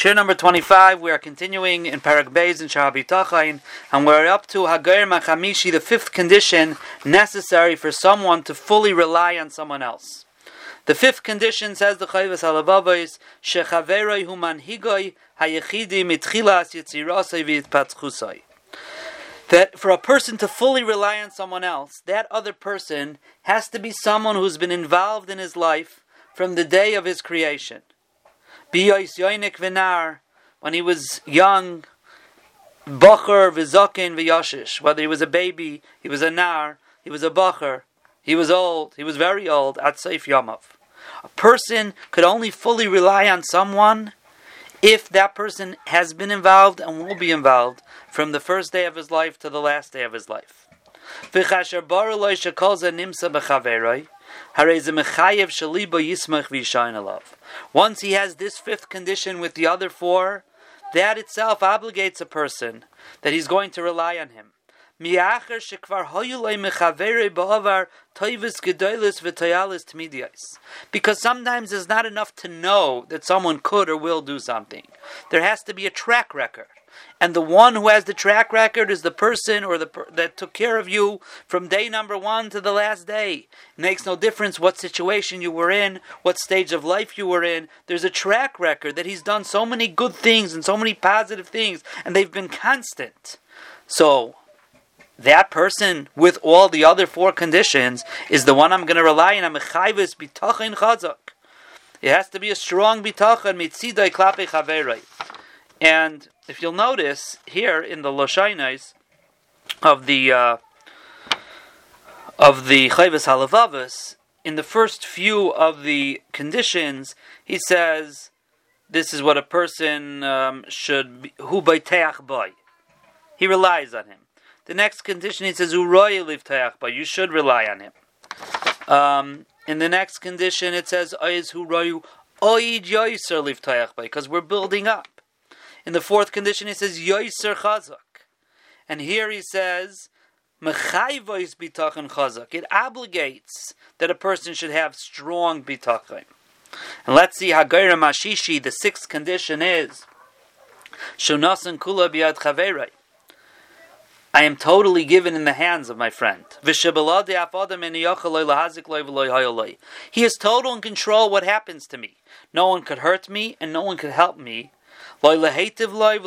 Shir number 25, we are continuing in Parak Beis in Shar HaBitachon, and we're up to Hagoyer Machamishi, the fifth condition necessary for someone to fully rely on someone else. The fifth condition, says the Chovos HaLevavos, Shechaveroi hu manhigoi hayechidi mitchilas yitzirasei v'yitpatzchusai. That for a person to fully rely on someone else, that other person has to be someone who's been involved in his life from the day of his creation. When he was young, Bocher v'zokin v'yashish, whether he was a baby, he was a nar, he was a bocher, he was old, he was very old, at Seif Yamav. A person could only fully rely on someone if that person has been involved and will be involved from the first day of his life to the last day of his life. Once he has this fifth condition with the other four, that itself obligates a person that he's going to rely on him. Because sometimes it's not enough to know that someone could or will do something. There has to be a track record. And the one who has the track record is the person that took care of you from day number one to the last day. It makes no difference what situation you were in, what stage of life you were in. There's a track record that he's done so many good things and so many positive things, and they've been constant. So, that person with all the other four conditions is the one I'm going to rely on. It has to be a strong bitachon mitzidai klape chaveroi. And if you'll notice here in the Loshainais of the Chovos HaLevavos, in the first few of the conditions, he says this is what a person should be. Hu b'teach boy, he relies on him. The next condition he says hu roye livteach boy, you should rely on him. In the next condition it says oiz hu royu oid yoiser livteach boy, because we're building up. In the fourth condition, he says, Yoiser Chazak. And here he says, Mechayvois Bitachon Chazak. It obligates that a person should have strong Bitachon. And let's see, Hagoyer Mashishi, the sixth condition is, Shonasan Kula Biad Chaverei. I am totally given in the hands of my friend. He is total in control of what happens to me. No one could hurt me, and no one could help me. Can't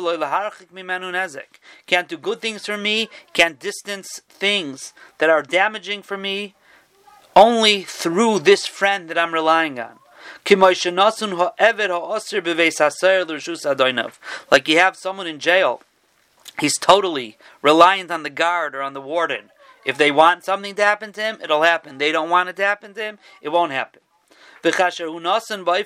do good things for me, can't distance things that are damaging for me, only through this friend that I'm relying on. Like you have someone in jail, he's totally reliant on the guard or on the warden. If they want something to happen to him, it'll happen. They don't want it to happen to him, it won't happen. Even more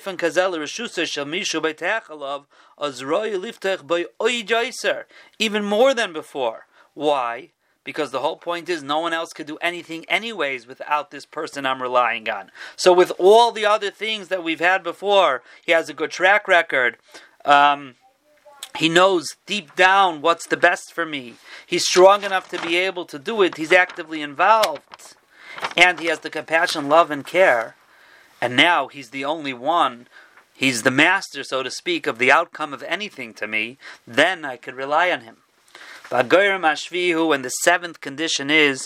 than before. Why? Because the whole point is no one else could do anything anyways without this person I'm relying on. So with all the other things that we've had before, he has a good track record. He knows deep down what's the best for me. He's strong enough to be able to do it. He's actively involved. And he has the compassion, love, and care. And now he's the only one, he's the master, so to speak, of the outcome of anything to me, then I could rely on him. And the seventh condition is,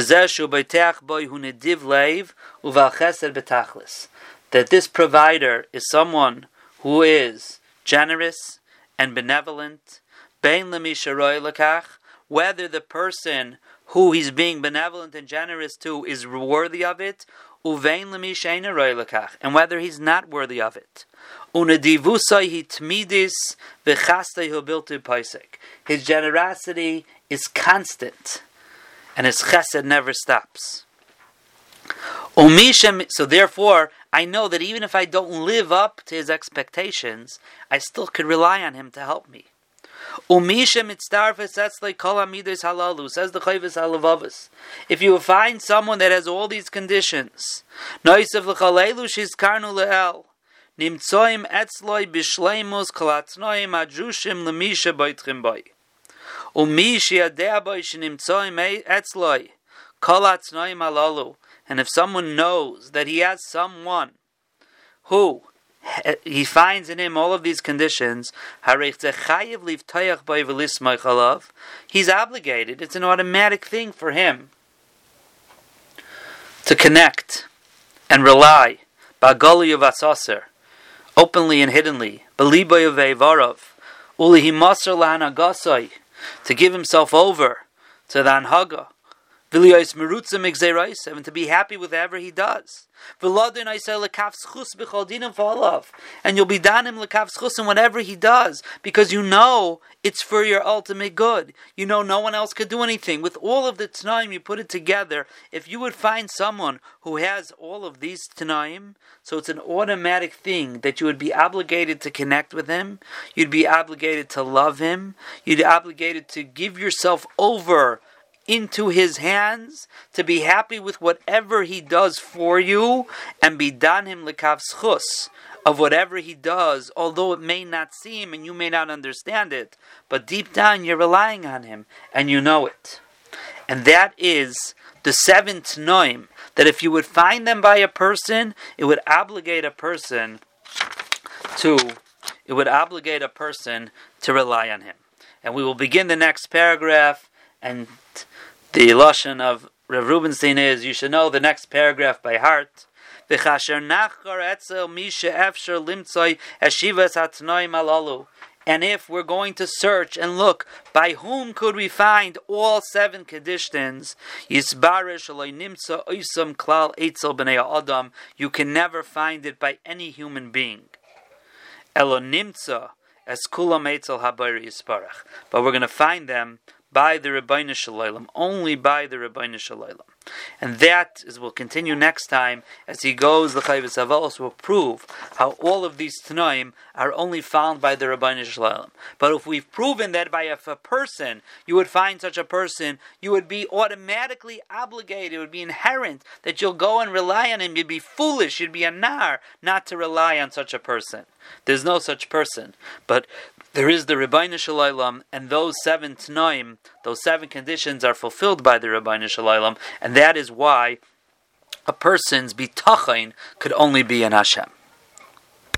that this provider is someone who is generous and benevolent, whether the person who he's being benevolent and generous to is worthy of it, and whether he's not worthy of it. His generosity is constant, and his chesed never stops. So therefore, I know that even if I don't live up to his expectations, I still could rely on him to help me. Says the Chovos HaLevavos, if you find someone that has all these conditions, and if someone knows that he has someone who he finds in him all of these conditions, he's obligated. It's an automatic thing for him to connect and rely, openly and hiddenly, to give himself over to the anhaga, and to be happy with whatever he does. And you'll be danim l'kav schus in whatever he does, because you know it's for your ultimate good. You know no one else could do anything. With all of the t'naim, you put it together. If you would find someone who has all of these t'naim, so it's an automatic thing that you would be obligated to connect with him, you'd be obligated to love him, you'd be obligated to give yourself over into his hands, to be happy with whatever he does for you, and be danim l'kav schus of whatever he does, although it may not seem and you may not understand it, but deep down you're relying on him and you know it. And that is the 7 t'noim, that if you would find them by a person, it would obligate a person to rely on him. And we will begin the next paragraph, and the lashon of Rav Rubenstein is, you should know the next paragraph by heart. And if we're going to search and look, by whom could we find all 7 conditions? You can never find it by any human being. But we're going to find them by the Rebbeinu Shalom, only by the Rebbeinu Shalom. And that is, we'll continue next time as he goes, the Chayvus Avalos will prove how all of these Tanoim are only found by the Rebbeinu Shalom. But if we've proven that by if a person, you would find such a person, you would be automatically obligated, it would be inherent that you'll go and rely on him. You'd be foolish, you'd be a nar not to rely on such a person. There's no such person. But there is the Rebbeinu Shalom, and those 7 Tanoim, those 7 conditions are fulfilled by the Rebbeinu Shalom, and that is why a person's bitachon could only be in Hashem.